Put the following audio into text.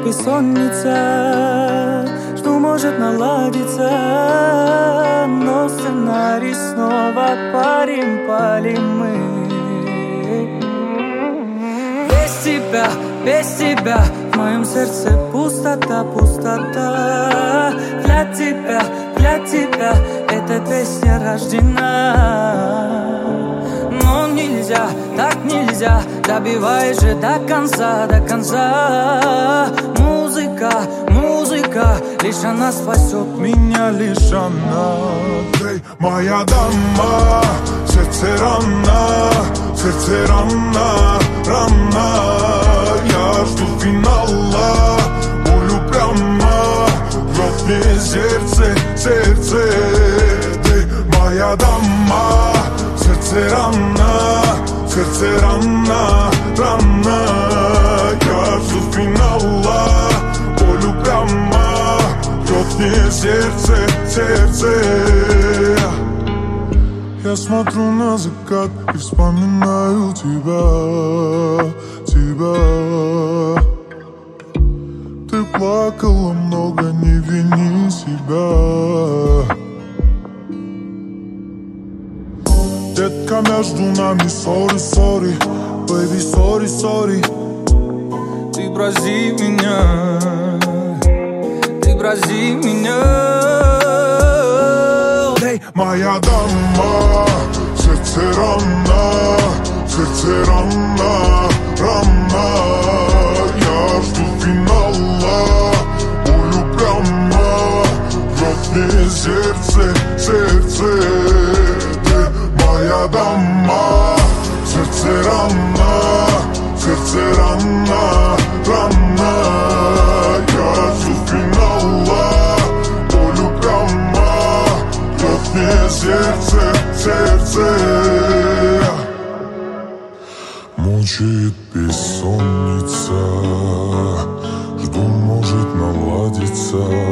бессонница, что может наладиться, но сценарий снова палим мы. Без тебя в моем сердце пустота, пустота. Для тебя эта песня рождена. Но нельзя, так нельзя, добивай же до конца, до конца. Музыка, лишь она спасет меня, лишь она. Эй, моя дама, сердце рана, рана. Я жду финала, болю прямо, рвет мне сердце. Ты моя дама, сердце рана. Я жду финала, болю прямо, рвет мне сердце. Я смотрю на закат и вспоминаю тебя. Ты плакала много, не вини себя. Детка, между нами sorry, baby, sorry. Ты брази меня. Эй, моя дама, сердце рана. Я жду финала, болю прямо, рвет мне сердце. Ты моя дама, сердце рана. Я жду финала, болю прямо, рвет мне сердце. Мучает бессонница, жду, может наладиться.